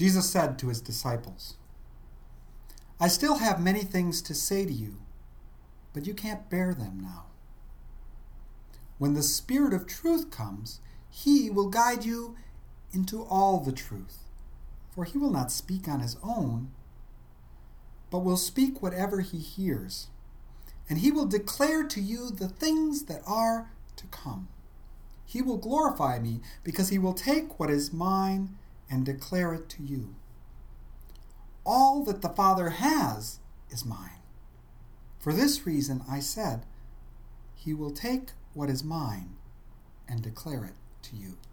Jesus said to his disciples, "I still have many things to say to you, but you can't bear them now. When the Spirit of truth comes, he will guide you into all the truth, for he will not speak on his own, but will speak whatever he hears, and he will declare to you the things that are to come. He will glorify me, because he will take what is mine and declare it to you. All that the Father has is mine. For this reason I said, he will take what is mine and declare it to you."